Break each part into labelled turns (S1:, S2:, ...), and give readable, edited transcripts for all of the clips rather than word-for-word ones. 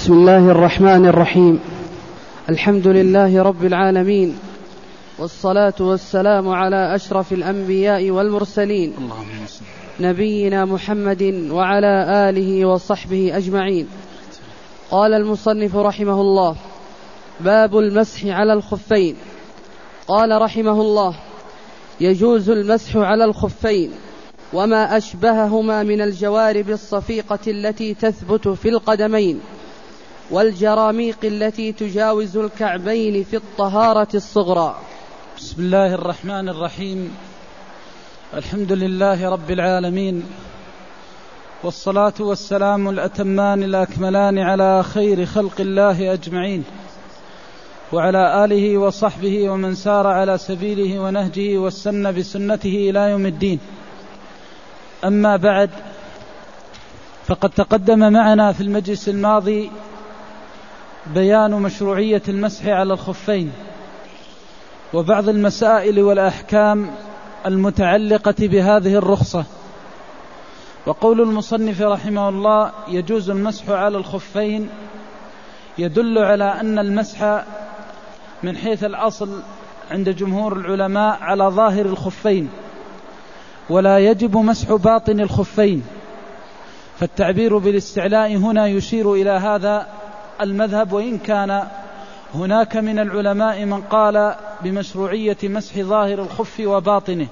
S1: بسم الله الرحمن الرحيم. الحمد لله رب العالمين، والصلاة والسلام على أشرف الأنبياء والمرسلين نبينا محمد وعلى آله وصحبه أجمعين. قال المصنف رحمه الله: باب المسح على الخفين. قال رحمه الله: يجوز المسح على الخفين وما أشبههما من الجوارب الصفيقة التي تثبت في القدمين، والجراميق التي تجاوز الكعبين في الطهارة الصغرى.
S2: بسم الله الرحمن الرحيم. الحمد لله رب العالمين، والصلاة والسلام الأتمان الأكملان على خير خلق الله أجمعين، وعلى آله وصحبه ومن سار على سبيله ونهجه واستنى بسنته إلى يوم الدين. أما بعد، فقد تقدم معنا في المجلس الماضي بيان مشروعية المسح على الخفين وبعض المسائل والأحكام المتعلقة بهذه الرخصة. وقول المصنف رحمه الله: يجوز المسح على الخفين، يدل على أن المسح من حيث الأصل عند جمهور العلماء على ظاهر الخفين، ولا يجب مسح باطن الخفين. فالتعبير بالاستعلاء هنا يشير إلى هذا المذهب، وإن كان هناك من العلماء من قال بمشروعية مسح ظاهر الخف وباطنه.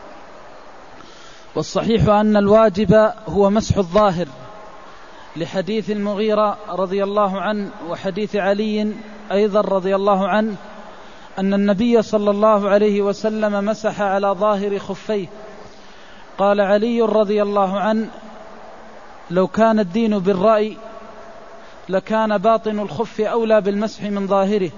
S2: والصحيح أن الواجب هو مسح الظاهر، لحديث المغيرة رضي الله عنه وحديث علي أيضا رضي الله عنه أن النبي صلى الله عليه وسلم مسح على ظاهر خفيه. قال علي رضي الله عنه: لو كان الدين بالرأي لكان باطن الخف أولى بالمسح من ظاهره،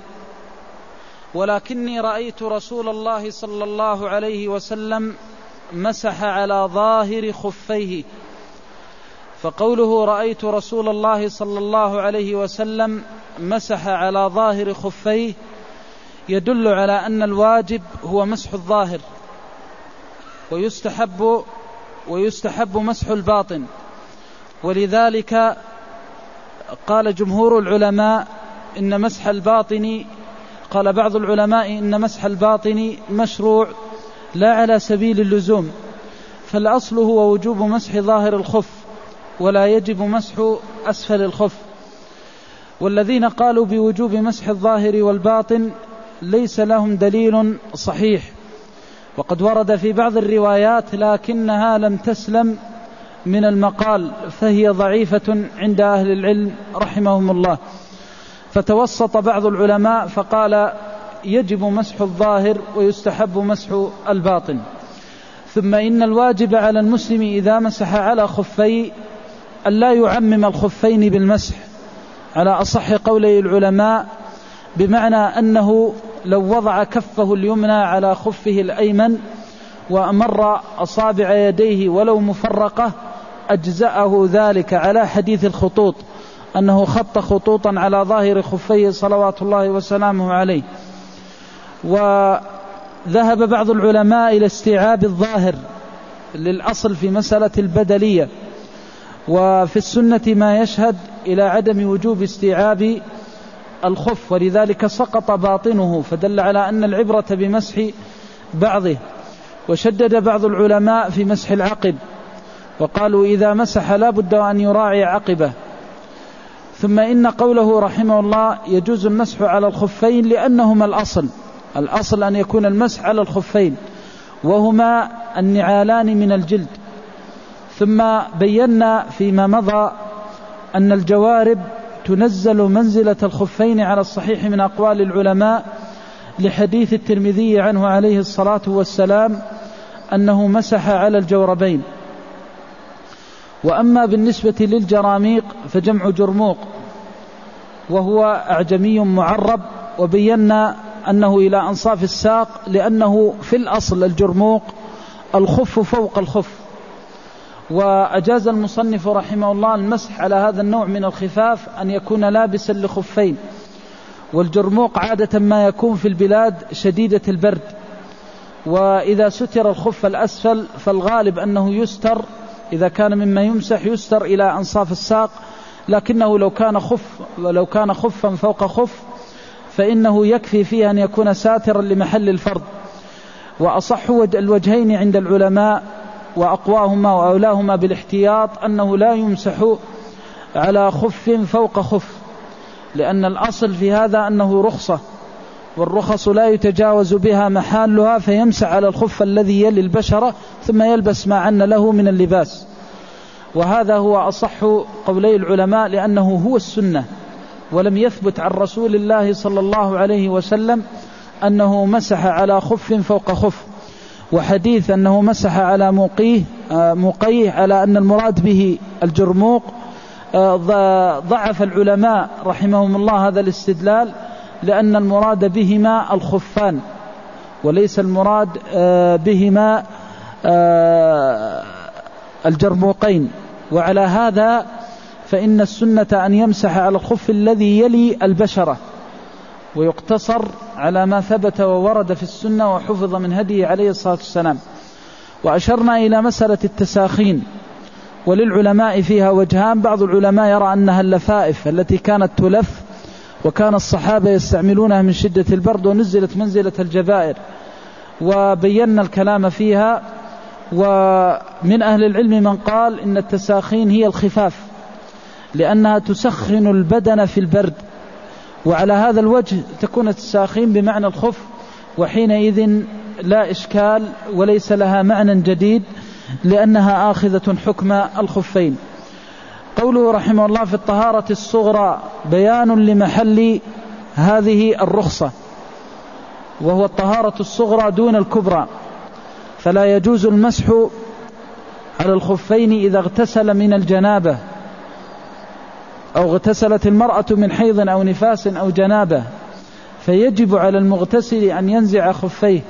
S2: ولكني رأيت رسول الله صلى الله عليه وسلم مسح على ظاهر خفيه. فقوله رأيت رسول الله صلى الله عليه وسلم مسح على ظاهر خفيه يدل على أن الواجب هو مسح الظاهر، ويستحب مسح الباطن. ولذلك قال جمهور العلماء إن مسح الباطن، قال بعض العلماء إن مسح الباطن مشروع لا على سبيل اللزوم، فالأصل هو وجوب مسح ظاهر الخف ولا يجب مسح أسفل الخف. والذين قالوا بوجوب مسح الظاهر والباطن ليس لهم دليل صحيح، وقد ورد في بعض الروايات لكنها لم تسلم من المقال، فهي ضعيفة عند أهل العلم رحمهم الله. فتوسط بعض العلماء فقال يجب مسح الظاهر ويستحب مسح الباطن. ثم إن الواجب على المسلم إذا مسح على خفيه أن لا يعمم الخفين بالمسح على أصح قولي العلماء، بمعنى أنه لو وضع كفه اليمنى على خفه الأيمن وأمر أصابع يديه ولو مفرقة أجزأه ذلك، على حديث الخطوط أنه خط خطوطا على ظاهر خفيه صلوات الله وسلامه عليه. وذهب بعض العلماء إلى استيعاب الظاهر للأصل في مسألة البدلية، وفي السنة ما يشهد إلى عدم وجوب استيعاب الخف، ولذلك سقط باطنه، فدل على أن العبرة بمسح بعضه. وشدد بعض العلماء في مسح العقب، وقالوا إذا مسح لا بد أن يراعي عقبه. ثم إن قوله رحمه الله يجوز المسح على الخفين لأنهما الأصل أن يكون المسح على الخفين، وهما النعالان من الجلد. ثم بينا فيما مضى أن الجوارب تنزل منزلة الخفين على الصحيح من أقوال العلماء، لحديث الترمذي عنه عليه الصلاة والسلام أنه مسح على الجوربين. وأما بالنسبة للجراميق فجمع جرموق، وهو أعجمي معرب، وبينا أنه إلى أنصاف الساق، لأنه في الأصل الجرموق الخف فوق الخف. وأجاز المصنف رحمه الله المسح على هذا النوع من الخفاف أن يكون لابسا لخفين. والجرموق عادة ما يكون في البلاد شديدة البرد، وإذا ستر الخف الأسفل فالغالب أنه يستر، إذا كان مما يمسح يستر إلى أنصاف الساق، لكنه لو كان خفا فوق خف فإنه يكفي فيه أن يكون ساترا لمحل الفرض. وأصح الوجهين عند العلماء وأقواهما وأولاهما بالاحتياط أنه لا يمسح على خف فوق خف، لأن الأصل في هذا أنه رخصة، والرخص لا يتجاوز بها محالها، فيمسح على الخف الذي يلي البشرة ثم يلبس ما عن له من اللباس. وهذا هو أصح قولي العلماء، لأنه هو السنة، ولم يثبت عن رسول الله صلى الله عليه وسلم أنه مسح على خف فوق خف. وحديث أنه مسح على موقيه على أن المراد به الجرموق ضعف العلماء رحمهم الله هذا الاستدلال، لأن المراد بهما الخفان وليس المراد بهما الجرموقين. وعلى هذا فإن السنة أن يمسح على الخف الذي يلي البشرة، ويقتصر على ما ثبت وورد في السنة وحفظ من هديه عليه الصلاة والسلام. وأشرنا إلى مسألة التساخين، وللعلماء فيها وجهان. بعض العلماء يرى أنها اللفائف التي كانت تلف، وكان الصحابة يستعملونها من شدة البرد، ونزلت منزلة الجبائر، وبينا الكلام فيها. ومن أهل العلم من قال إن التساخين هي الخفاف، لأنها تسخن البدن في البرد، وعلى هذا الوجه تكون التساخين بمعنى الخف، وحينئذ لا إشكال وليس لها معنى جديد، لأنها آخذة حكم الخفين. قوله رحمه الله في الطهارة الصغرى بيان لمحل هذه الرخصة، وهو الطهارة الصغرى دون الكبرى، فلا يجوز المسح على الخفين إذا اغتسل من الجنابة، أو اغتسلت المرأة من حيض أو نفاس أو جنابة، فيجب على المغتسل أن ينزع خفيه،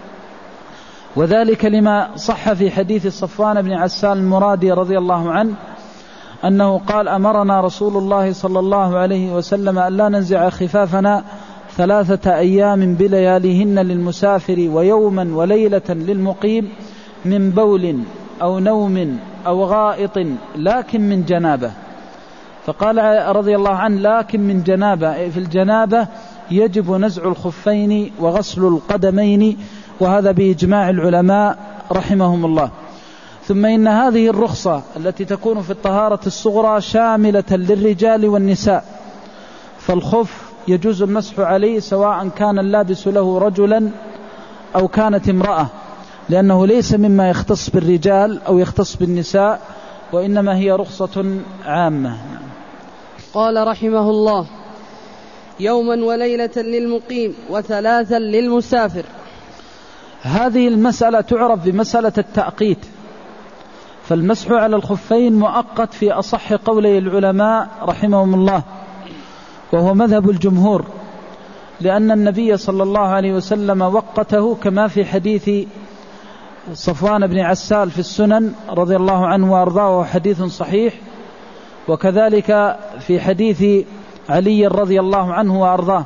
S2: وذلك لما صح في حديث صفوان بن عسال المرادي رضي الله عنه أنه قال: أمرنا رسول الله صلى الله عليه وسلم أن لا ننزع خفافنا 3 أيام بلياليهن للمسافر ويوما وليلة للمقيم من بول أو نوم أو غائط لكن من جنابة. فقال رضي الله عنه: لكن من جنابة، في الجنابة يجب نزع الخفين وغسل القدمين، وهذا بإجماع العلماء رحمهم الله. ثم إن هذه الرخصة التي تكون في الطهارة الصغرى شاملة للرجال والنساء، فالخف يجوز المسح عليه سواء كان اللابس له رجلا أو كانت امرأة، لأنه ليس مما يختص بالرجال أو يختص بالنساء، وإنما هي رخصة عامة.
S1: قال رحمه الله: يوما وليلة للمقيم و3 للمسافر.
S2: هذه المسألة تعرف بمسألة التأقيت، فالمسح على الخفين مؤقت في أصح قولي العلماء رحمهم الله، وهو مذهب الجمهور، لأن النبي صلى الله عليه وسلم وقته، كما في حديث صفوان بن عسال في السنن رضي الله عنه وأرضاه، وهو حديث صحيح، وكذلك في حديث علي رضي الله عنه وأرضاه.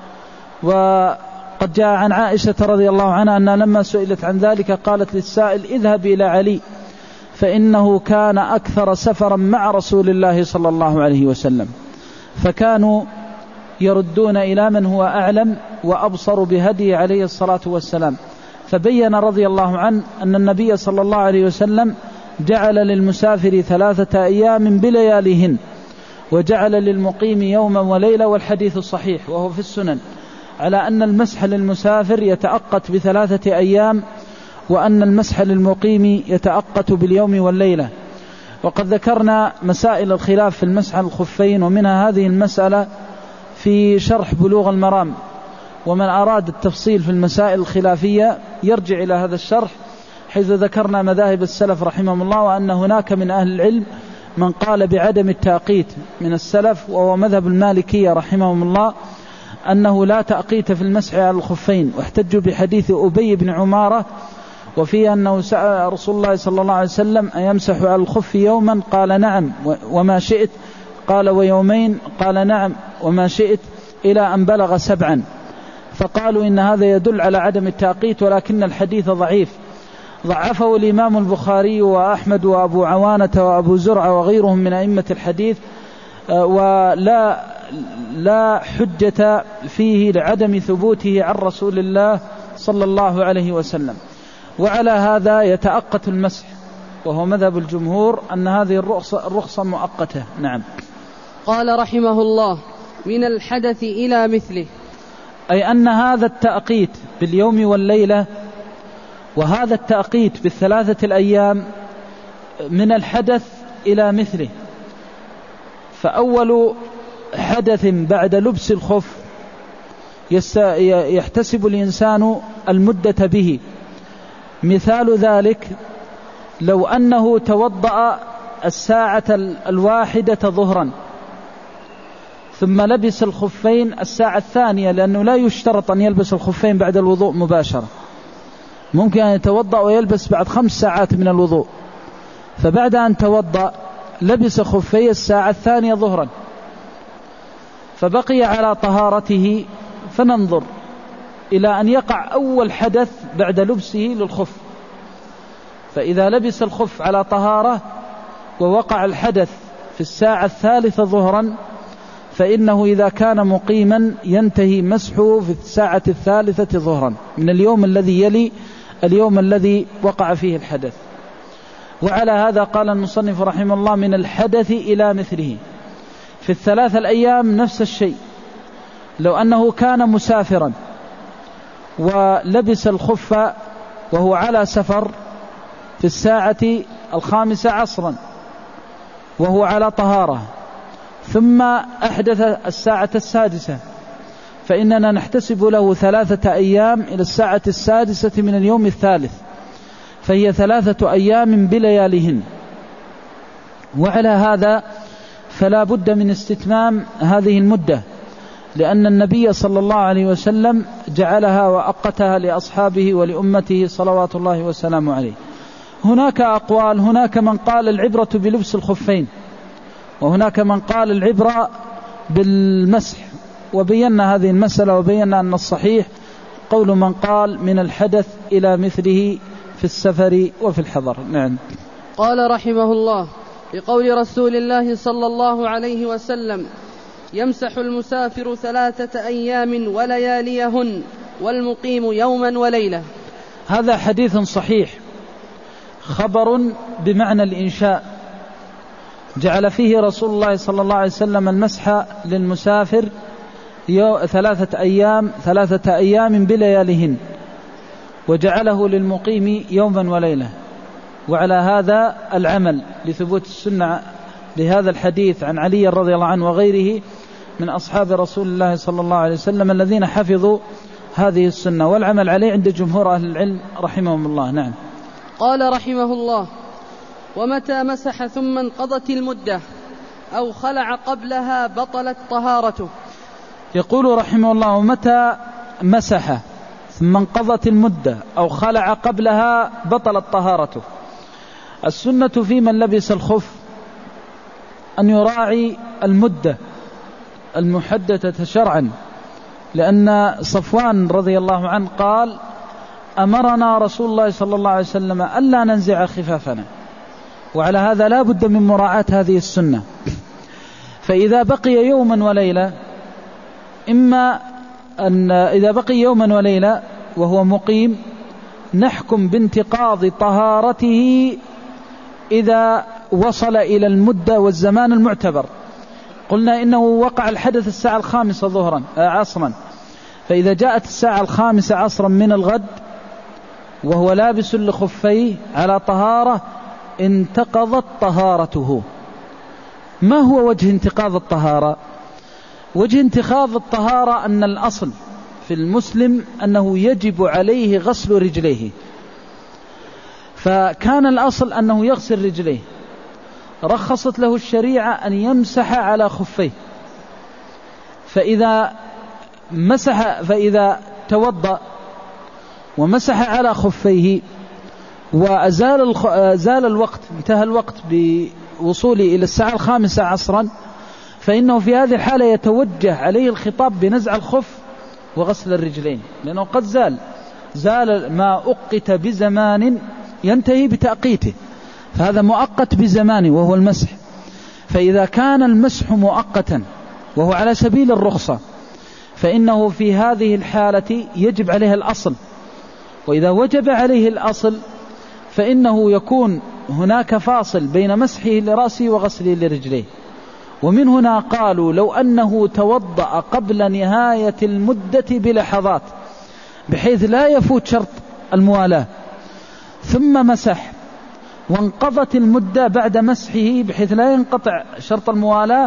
S2: وقد جاء عن عائشة رضي الله عنها أنها لما سئلت عن ذلك قالت للسائل: اذهب إلى علي فإنه كان أكثر سفرا مع رسول الله صلى الله عليه وسلم، فكانوا يردون إلى من هو أعلم وأبصر بهدي عليه الصلاة والسلام. فبين رضي الله عنه أن النبي صلى الله عليه وسلم جعل للمسافر 3 أيام بلياليهن، وجعل للمقيم يوما وليلة، والحديث الصحيح وهو في السنن على أن المسح للمسافر يتأقت ب3 أيام، وأن المسح للمقيم يتأقت باليوم والليلة. وقد ذكرنا مسائل الخلاف في المسح على الخفين، ومنها هذه المسألة في شرح بلوغ المرام، ومن أراد التفصيل في المسائل الخلافية يرجع إلى هذا الشرح، حيث ذكرنا مذاهب السلف رحمهم الله، وأن هناك من أهل العلم من قال بعدم التأقيت من السلف، وهو مذهب المالكية رحمهم الله، أنه لا تأقيت في المسح على الخفين، واحتجوا بحديث أبي بن عمارة وفيه أنه سأل رسول الله صلى الله عليه وسلم: أيمسح على الخف يوما؟ قال: نعم وما شئت. قال: ويومين؟ قال: نعم وما شئت، إلى أن بلغ 7. فقالوا إن هذا يدل على عدم التأقيت، ولكن الحديث ضعيف، ضعفه الإمام البخاري وأحمد وأبو عوانة وأبو زرعة وغيرهم من أئمة الحديث، ولا حجة فيه لعدم ثبوته عن رسول الله صلى الله عليه وسلم. وعلى هذا يتأقت المسح، وهو مذهب الجمهور أن هذه الرخصة مؤقتة. نعم.
S1: قال رحمه الله: من الحدث إلى مثله،
S2: أي أن هذا التأقيت باليوم والليلة وهذا التأقيت بالثلاثة الأيام من الحدث إلى مثله. فأول حدث بعد لبس الخف يحتسب الإنسان المدة به. مثال ذلك لو أنه توضأ الساعة 1 ظهرا ثم لبس الخفين الساعة 2، لأنه لا يشترط أن يلبس الخفين بعد الوضوء مباشرة، ممكن أن يتوضأ ويلبس بعد 5 ساعات من الوضوء، فبعد أن توضأ لبس خفي الساعة 2 ظهرا فبقي على طهارته، فننظر إلى أن يقع أول حدث بعد لبسه للخف. فإذا لبس الخف على طهارة ووقع الحدث في الساعة 3 ظهرا فإنه إذا كان مقيما ينتهي مسحه في الساعة 3 ظهرا من اليوم الذي يلي اليوم الذي وقع فيه الحدث. وعلى هذا قال المصنف رحمه الله: من الحدث إلى مثله. في ال3 الأيام نفس الشيء. لو أنه كان مسافرا ولبس الخف وهو على سفر في الساعة 5 عصرا وهو على طهارة، ثم أحدث الساعة 6، فإننا نحتسب له 3 أيام إلى الساعة 6 من اليوم الثالث، فهي 3 أيام بلياليهن. وعلى هذا فلا بد من استتمام هذه المدة، لأن النبي صلى الله عليه وسلم جعلها وأقتها لأصحابه ولأمته صلوات الله وسلامه عليه. هناك أقوال، هناك من قال العبرة بلبس الخفين، وهناك من قال العبرة بالمسح، وبينا هذه المسألة وبينا أن الصحيح قول من قال من الحدث إلى مثله في السفر وفي الحضر. نعم.
S1: قال رحمه الله: بقول رسول الله صلى الله عليه وسلم: يمسح المسافر 3 أيام ولياليهن والمقيم يوما وليلة.
S2: هذا حديث صحيح، خبر بمعنى الإنشاء، جعل فيه رسول الله صلى الله عليه وسلم المسح للمسافر 3 أيام بلياليهن، وجعله للمقيم يوما وليلة. وعلى هذا العمل لثبوت السنة لهذا الحديث عن علي رضي الله عنه وغيره من أصحاب رسول الله صلى الله عليه وسلم الذين حفظوا هذه السنة، والعمل عليه عند جمهور أهل العلم رحمهم الله. نعم.
S1: قال رحمه الله: ومتى مسح ثم انقضت المدة أو خلع قبلها بطلت طهارته.
S2: يقول رحمه الله: ومتى مسح ثم انقضت المدة أو خلع قبلها بطلت طهارته. السنة في من لبس الخف أن يراعي المدة المحددة شرعا، لأن صفوان رضي الله عنه قال: أمرنا رسول الله صلى الله عليه وسلم ألا ننزع خفافنا. وعلى هذا لا بد من مراعاة هذه السنة. فإذا بقي يوما وليلة، إما أن إذا بقي يوما وليلة وهو مقيم نحكم بانتقاض طهارته إذا وصل إلى المدة والزمان المعتبر. قلنا إنه وقع الحدث الساعة 5 عصرا، فإذا جاءت الساعة 5 عصرا من الغد وهو لابس لخفيه على طهارة انتقضت طهارته. ما هو وجه انتقاض الطهارة؟ وجه انتقاض الطهارة أن الأصل في المسلم أنه يجب عليه غسل رجليه، فكان الأصل أنه يغسل رجليه، رخصت له الشريعة أن يمسح على خفيه. فإذا توضأ ومسح على خفيه وأزال الوقت، انتهى الوقت بوصوله إلى الساعة 5 عصرا، فإنه في هذه الحالة يتوجه عليه الخطاب بنزع الخف وغسل الرجلين، لأنه قد زال ما أقت بزمان ينتهي بتأقيته، فهذا مؤقت بزمانه وهو المسح. فإذا كان المسح مؤقتا وهو على سبيل الرخصة فإنه في هذه الحالة يجب عليه الأصل، وإذا وجب عليه الأصل فإنه يكون هناك فاصل بين مسحه لرأسه وغسله لرجليه. ومن هنا قالوا لو أنه توضأ قبل نهاية المدة بلحظات بحيث لا يفوت شرط الموالاة ثم مسح وانقضت المدة بعد مسحه بحيث لا ينقطع شرط الموالاة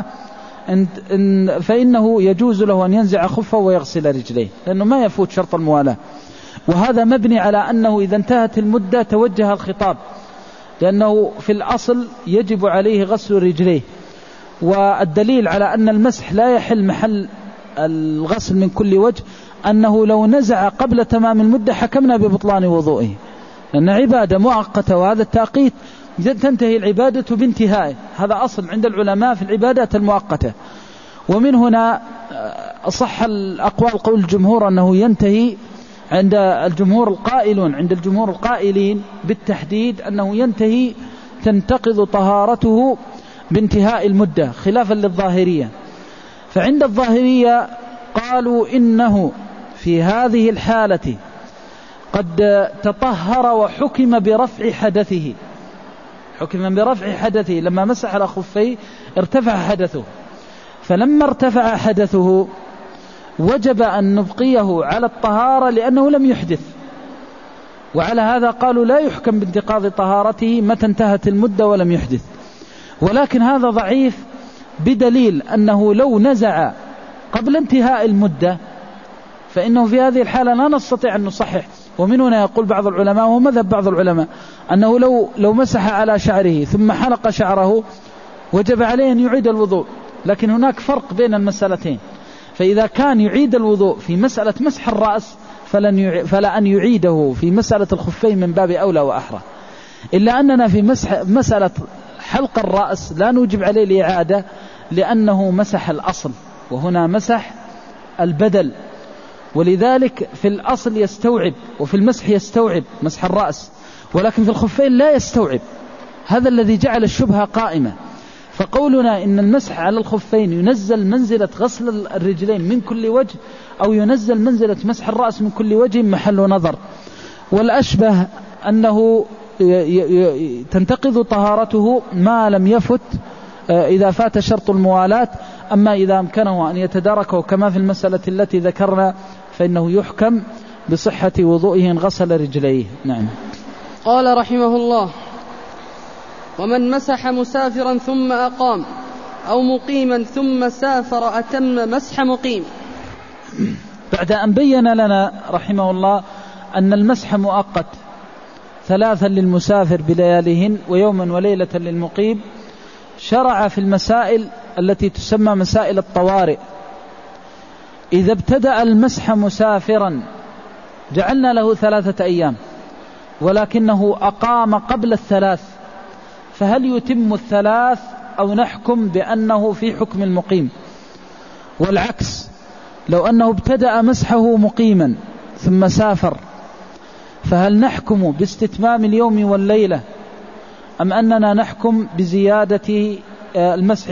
S2: فإنه يجوز له أن ينزع خفه ويغسل رجليه لأنه ما يفوت شرط الموالاة. وهذا مبني على أنه إذا انتهت المدة توجه الخطاب، لأنه في الأصل يجب عليه غسل رجليه. والدليل على أن المسح لا يحل محل الغسل من كل وجه أنه لو نزع قبل تمام المدة حكمنا ببطلان وضوئه، لأن عبادة مؤقتة وهذا التأقيت تنتهي العبادة بانتهائه، هذا أصل عند العلماء في العبادات المؤقتة. ومن هنا صح الأقوال قول الجمهور أنه ينتهي عند الجمهور القائلون، عند الجمهور القائلين بالتحديد أنه ينتهي تنتقض طهارته بانتهاء المدة خلافا للظاهرية. فعند الظاهرية قالوا إنه في هذه الحالة قد تطهر وحكم برفع حدثه، حكم برفع حدثه لما مسح على خفيه ارتفع حدثه، فلما ارتفع حدثه وجب أن نبقيه على الطهارة لأنه لم يحدث. وعلى هذا قالوا لا يحكم بانتقاض طهارته متى انتهت المدة ولم يحدث. ولكن هذا ضعيف بدليل أنه لو نزع قبل انتهاء المدة فإنه في هذه الحالة لا نستطيع أن نصحح. ومن هنا يقول بعض العلماء ومذهب بعض العلماء أنه لو مسح على شعره ثم حلق شعره وجب عليه أن يعيد الوضوء، لكن هناك فرق بين المسألتين. فإذا كان يعيد الوضوء في مسألة مسح الرأس فلا أن يعيده في مسألة الخفين من باب أولى وأحرى، إلا أننا في مسألة حلق الرأس لا نوجب عليه الإعادة لأنه مسح الأصل وهنا مسح البدل، ولذلك في الأصل يستوعب وفي المسح يستوعب مسح الرأس، ولكن في الخفين لا يستوعب. هذا الذي جعل الشبهة قائمة. فقولنا إن المسح على الخفين ينزل منزلة غسل الرجلين من كل وجه أو ينزل منزلة مسح الرأس من كل وجه محل نظر. والأشبه أنه تنتقض طهارته ما لم يفت إذا فات شرط الموالاة، أما إذا أمكنه أن يتداركه كما في المسألة التي ذكرنا فإنه يحكم بصحة وضوئه إن غسل رجليه. نعم.
S1: قال رحمه الله: ومن مسح مسافرا ثم أقام أو مقيما ثم سافر أتم مسح مقيم.
S2: بعد أن بين لنا رحمه الله أن المسح مؤقت 3 للمسافر بلياليهن ويوما وليلة للمقيم، شرع في المسائل التي تسمى مسائل الطوارئ. إذا ابتدأ المسح مسافرا جعلنا له 3 أيام ولكنه أقام قبل 3، فهل يتم 3 أو نحكم بأنه في حكم المقيم؟ والعكس، لو أنه ابتدأ مسحه مقيما ثم سافر فهل نحكم باستتمام اليوم والليلة أم أننا نحكم بزيادة المسح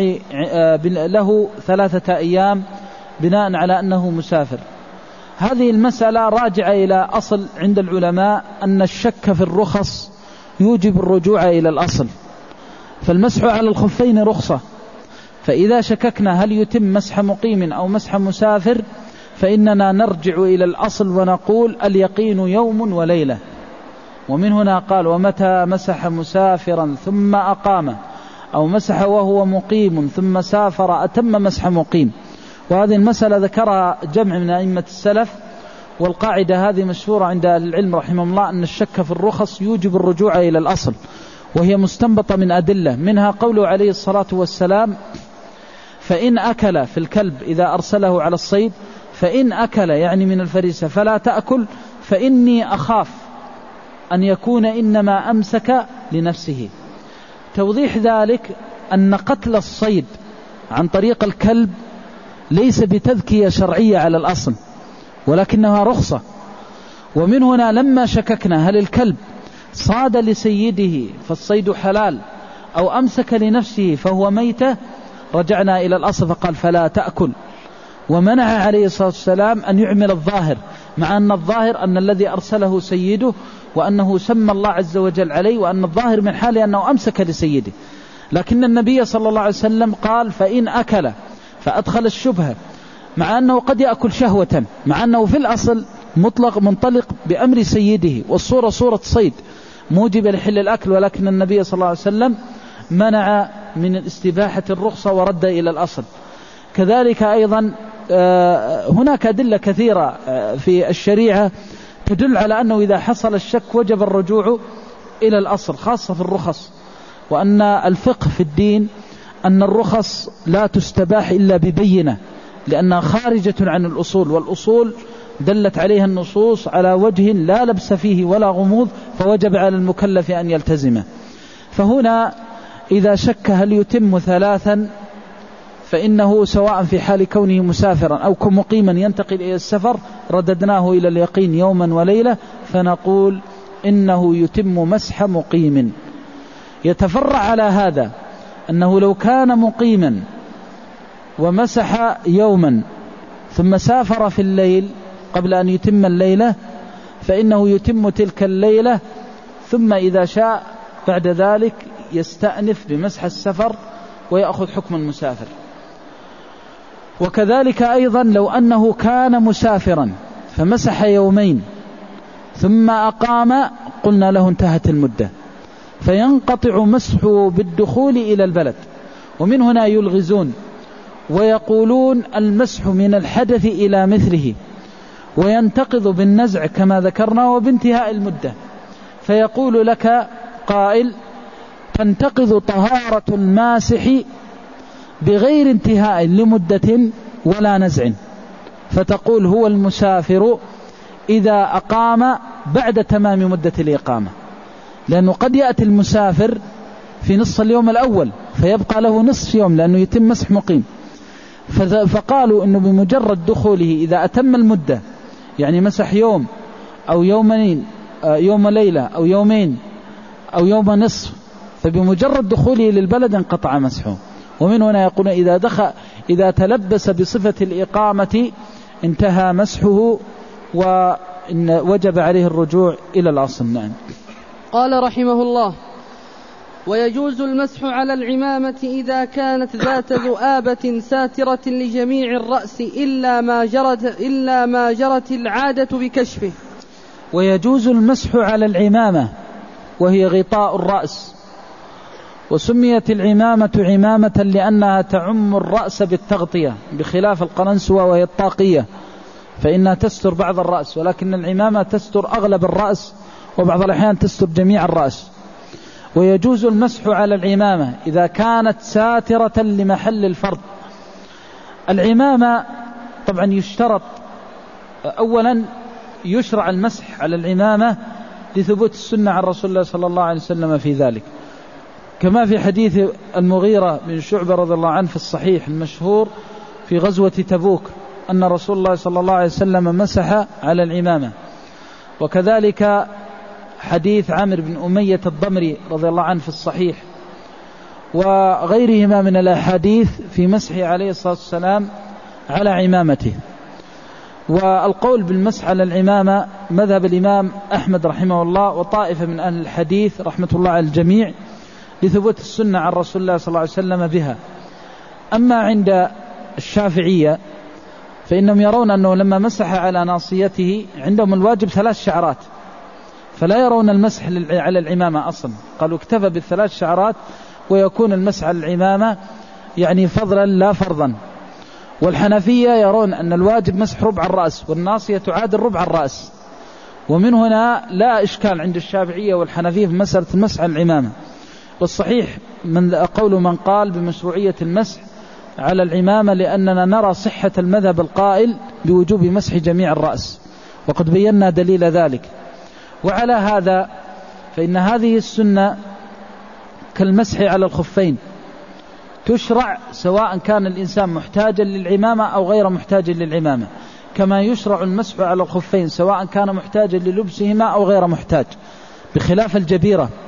S2: له 3 أيام بناء على أنه مسافر؟ هذه المسألة راجعة إلى أصل عند العلماء أن الشك في الرخص يوجب الرجوع إلى الأصل، فالمسح على الخفين رخصة، فإذا شككنا هل يتم مسح مقيم أو مسح مسافر فإننا نرجع إلى الأصل ونقول اليقين يوم وليلة. ومن هنا قال: ومتى مسح مسافرا ثم أقام أو مسح وهو مقيم ثم سافر أتم مسح مقيم. وهذه المسألة ذكرها جمع من أئمة السلف، والقاعدة هذه مشهورة عند العلم رحمه الله أن الشك في الرخص يوجب الرجوع إلى الأصل، وهي مستنبطة من أدلة، منها قوله عليه الصلاة والسلام: فإن أكل في الكلب إذا أرسله على الصيد، فإن أكل يعني من الفريسة فلا تأكل فإني أخاف أن يكون إنما أمسك لنفسه. توضيح ذلك أن قتل الصيد عن طريق الكلب ليس بتذكية شرعية على الأصل ولكنها رخصة. ومن هنا لما شككنا هل الكلب صاد لسيده فالصيد حلال أو أمسك لنفسه فهو ميتة رجعنا إلى الأصل فقال فلا تأكل، ومنع عليه الصلاة والسلام أن يعمل الظاهر، مع أن الظاهر أن الذي أرسله سيده وأنه سمى الله عز وجل عليه، وأن الظاهر من حاله أنه أمسك لسيده. لكن النبي صلى الله عليه وسلم قال فإن أكل، فأدخل الشبهة، مع أنه قد يأكل شهوة، مع أنه في الأصل مطلق منطلق بأمر سيده، والصورة صورة صيد موجبة لحل الأكل، ولكن النبي صلى الله عليه وسلم منع من استباحة الرخصة ورد إلى الأصل. كذلك أيضا هناك أدلة كثيرة في الشريعة تدل على أنه إذا حصل الشك وجب الرجوع إلى الأصل، خاصة في الرخص، وأن الفقه في الدين أن الرخص لا تستباح إلا ببينة، لأنها خارجة عن الأصول، والأصول دلت عليها النصوص على وجه لا لبس فيه ولا غموض، فوجب على المكلف أن يلتزمه. فهنا إذا شك هل يتم ثلاثا، فإنه سواء في حال كونه مسافرا أو مقيما ينتقل إلى السفر رددناه إلى اليقين يوما وليلة، فنقول إنه يتم مسح مقيم. يتفرع على هذا أنه لو كان مقيما ومسح يوما ثم سافر في الليل قبل أن يتم الليلة، فإنه يتم تلك الليلة، ثم إذا شاء بعد ذلك يستأنف بمسح السفر ويأخذ حكم المسافر. وكذلك أيضا لو أنه كان مسافرا فمسح يومين ثم أقام، قلنا له انتهت المدة، فينقطع مسحه بالدخول إلى البلد. ومن هنا يلغزون ويقولون المسح من الحدث إلى مثله، وينتقض بالنزع كما ذكرنا وبانتهاء المدة. فيقول لك قائل تنتقض طهارة الماسح بغير انتهاء لمدة ولا نزع، فتقول هو المسافر إذا أقام بعد تمام مدة الإقامة، لأنه قد يأتي المسافر في نصف اليوم الأول فيبقى له نصف يوم لأنه يتم مسح مقيم. فقالوا أنه بمجرد دخوله إذا أتم المدة، يعني مسح يوم أو يومين، يوم ليلة أو يومين أو يوم نصف، فبمجرد دخوله للبلد انقطع مسحه. ومن هنا يقول إذا تلبس بصفة الإقامة انتهى مسحه ووجب عليه الرجوع إلى الأصل. نعم.
S1: قال رحمه الله: ويجوز المسح على العمامة إذا كانت ذات ذؤابة ساترة لجميع الرأس إلا ما جرت العادة بكشفه.
S2: ويجوز المسح على العمامة وهي غطاء الرأس، وسميت العمامة عمامة لأنها تعم الرأس بالتغطية، بخلاف القرنسوة وهي الطاقية فإنها تستر بعض الرأس، ولكن العمامة تستر أغلب الرأس وبعض الأحيان تستر جميع الرأس. ويجوز المسح على العمامة إذا كانت ساترة لمحل الفرض. العمامة طبعا يشترط أولا يشرع المسح على العمامة لثبوت السنة عن رسول الله صلى الله عليه وسلم في ذلك، كما في حديث المغيرة بن شعبة رضي الله عنه في الصحيح المشهور في غزوة تبوك أن رسول الله صلى الله عليه وسلم مسح على العمامة. وكذلك حديث عامر بن أمية الضمري رضي الله عنه في الصحيح، وغيرهما من الأحاديث في مسح عليه الصلاة والسلام على عمامته. والقول بالمسح على العمامة مذهب الإمام أحمد رحمه الله وطائفة من أهل الحديث رحمة الله على الجميع لثبوت السنة عن رسول الله صلى الله عليه وسلم بها. أما عند الشافعية فإنهم يرون أنه لما مسح على ناصيته عندهم الواجب 3 شعرات، فلا يرون المسح على العمامة أصلا، قالوا اكتفى ب3 شعرات ويكون المسح على العمامة يعني فضلا لا فرضا. والحنفية يرون أن الواجب مسح ربع الرأس والناصية تعادل ربع الرأس، ومن هنا لا إشكال عند الشافعية والحنفية في مسألة المسح على العمامة. والصحيح من قول من قال بمشروعية المسح على العمامة لأننا نرى صحة المذهب القائل بوجوب مسح جميع الرأس، وقد بينا دليل ذلك. وعلى هذا فإن هذه السنة كالمسح على الخفين تشرع سواء كان الإنسان محتاجا للعمامة أو غير محتاج للعمامة، كما يشرع المسح على الخفين سواء كان محتاجا للبسهما أو غير محتاج، بخلاف الجبيرة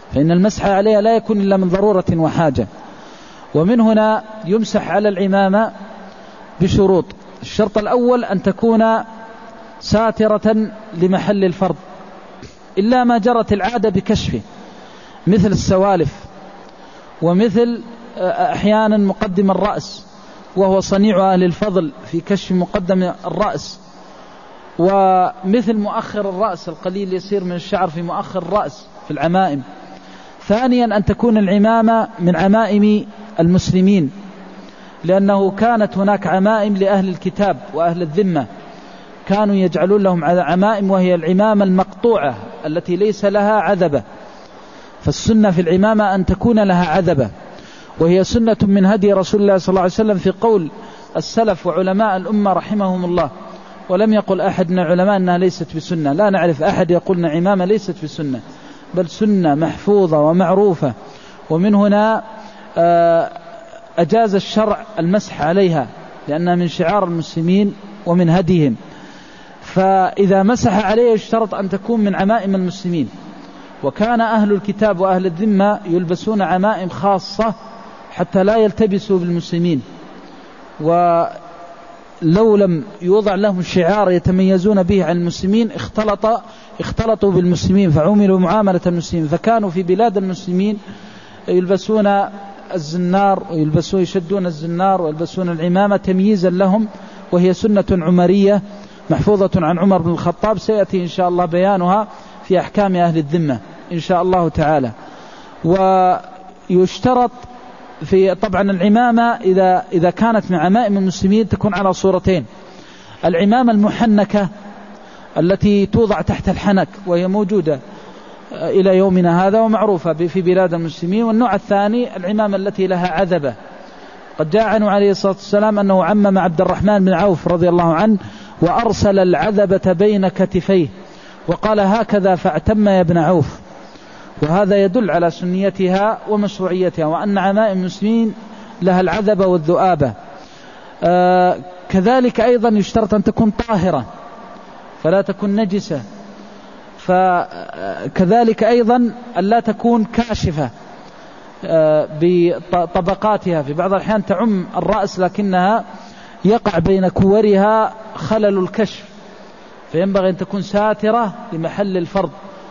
S2: فإن المسح عليها لا يكون إلا من ضرورة وحاجة. ومن هنا يمسح على العمامة بشروط. الشرط الأول أن تكون ساترة لمحل الفرض إلا ما جرت العادة بكشفه، مثل السوالف، ومثل أحيانا مقدم الرأس، وهو صنيع أهل الفضل في كشف مقدم الرأس، ومثل مؤخر الرأس، القليل يسير من الشعر في مؤخر الرأس في العمائم. ثانيا أن تكون العمامة من عمائم المسلمين، لأنه كانت هناك عمائم لأهل الكتاب وأهل الذمة، كانوا يجعلون لهم عمائم وهي العمامة المقطوعة التي ليس لها عذبة. فالسنة في العمامة أن تكون لها عذبة، وهي سنة من هدي رسول الله صلى الله عليه وسلم في قول السلف وعلماء الأمة رحمهم الله. ولم يقل أحد من العلماء أنها ليست بسنة، لا نعرف أحد يقول أن عمامة ليست بسنة، بل سنة محفوظة ومعروفة. ومن هنا أجاز الشرع المسح عليها، لأنها من شعار المسلمين ومن هديهم. فإذا مسح عليه اشترط أن تكون من عمائم المسلمين. وكان أهل الكتاب وأهل الذمة يلبسون عمائم خاصة حتى لا يلتبسوا بالمسلمين، ولو لم يوضع لهم شعار يتميزون به عن المسلمين اختلطوا بالمسلمين فعملوا معاملة المسلمين. فكانوا في بلاد المسلمين يلبسون الزنار يشدون الزنار ويلبسون العمامة تمييزا لهم، وهي سنة عمرية محفوظة عن عمر بن الخطاب، سيأتي إن شاء الله بيانها في أحكام أهل الذمة إن شاء الله تعالى. ويشترط في طبعا العمامة إذا كانت من عمائم المسلمين تكون على صورتين: العمامة المحنكة التي توضع تحت الحنك وهي موجودة إلى يومنا هذا ومعروفة في بلاد المسلمين، والنوع الثاني العمامة التي لها عذبة. قد جاء عنه عليه الصلاة والسلام أنه عمم عبد الرحمن بن عوف رضي الله عنه وأرسل العذبة بين كتفيه وقال: هكذا فاعتم يا ابن عوف. وهذا يدل على سنيتها ومشروعيتها، وأن عمائم المسلمين لها العذبة والذؤابة. كذلك أيضا يشترط أن تكون طاهرة فلا تكون نجسة. فكذلك أيضا أن لا تكون كاشفة بطبقاتها، في بعض الأحيان تعم الرأس لكنها يقع بين كورها خلل الكشف، فينبغي أن تكون ساترة لمحل الفرض.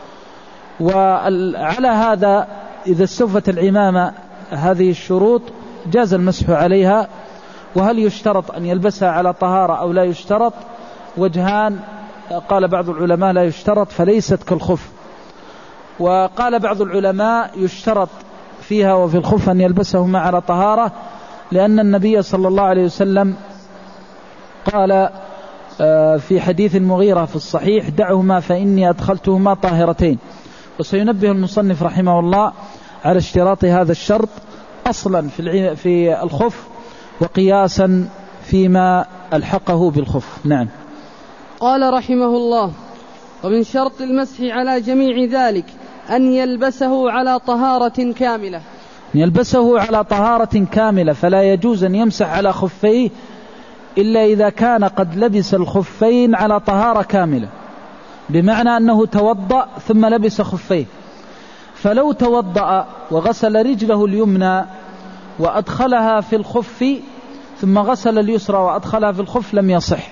S2: وعلى هذا إذا استوفت العمامة هذه الشروط جاز المسح عليها. وهل يشترط أن يلبسها على طهارة أو لا يشترط؟ وجهان. قال بعض العلماء لا يشترط فليست كالخف، وقال بعض العلماء يشترط فيها وفي الخف أن يلبسهما على طهارة، لأن النبي صلى الله عليه وسلم قال في حديث المغيرة في الصحيح: دعهما فإني أدخلتهما طاهرتين. وسينبه المصنف رحمه الله على اشتراط هذا الشرط أصلا في الخف وقياسا فيما ألحقه بالخف. نعم.
S1: قال رحمه الله: ومن شرط المسح على جميع ذلك أن يلبسه على طهارة كاملة.
S2: يلبسه على طهارة كاملة، فلا يجوز أن يمسح على خفيه إلا إذا كان قد لبس الخفين على طهارة كاملة، بمعنى أنه توضأ ثم لبس خفيه. فلو توضأ وغسل رجله اليمنى وأدخلها في الخف ثم غسل اليسرى وأدخلها في الخف لم يصح.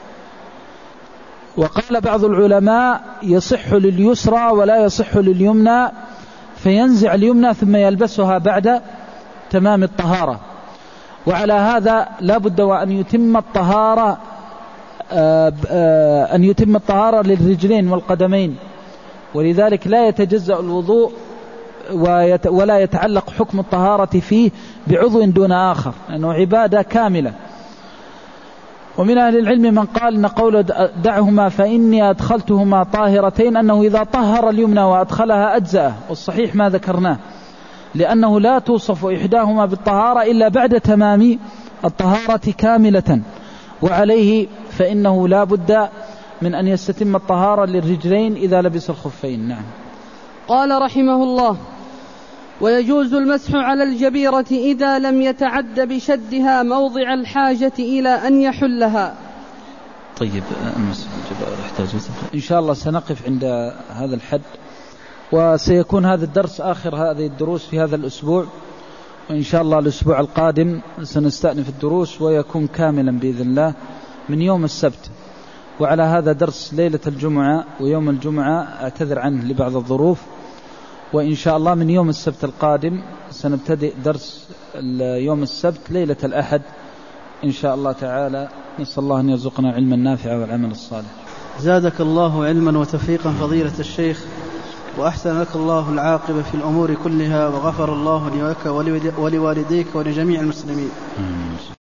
S2: وقال بعض العلماء: يصح لليسرى ولا يصح لليمنى، فينزع اليمنى ثم يلبسها بعد تمام الطهارة. وعلى هذا لا بد وأن يتم الطهارة للرجلين والقدمين، ولذلك لا يتجزأ الوضوء ولا يتعلق حكم الطهارة فيه بعضو دون آخر، لأنه عبادة كاملة. ومن أهل العلم من قال إن قول دعهما فإني أدخلتهما طاهرتين أنه إذا طهر اليمنى وأدخلها أجزأه، والصحيح ما ذكرناه، لأنه لا توصف إحداهما بالطهارة إلا بعد تمام الطهارة كاملة، وعليه فإنه لا بد من أن يستتم الطهارة للرجلين إذا لبس الخفين. نعم.
S1: قال رحمه الله: ويجوز المسح على الجبيرة إذا لم يتعد بشدها موضع الحاجة إلى أن يحلها.
S2: طيب، إن شاء الله سنقف عند هذا الحد، وسيكون هذا الدرس آخر هذه الدروس في هذا الأسبوع، وإن شاء الله الأسبوع القادم سنستأنف الدروس ويكون كاملا بإذن الله من يوم السبت. وعلى هذا درس ليلة الجمعة ويوم الجمعة أعتذر عنه لبعض الظروف، وإن شاء الله من يوم السبت القادم سنبتدئ درس يوم السبت ليلة الأحد إن شاء الله تعالى. نسأل الله أن يرزقنا علما نافعا والعمل الصالح.
S3: زادك الله علما وتوفيقا فضيلة الشيخ، وأحسن لك الله العاقبة في الأمور كلها، وغفر الله لك ولوالديك ولجميع المسلمين.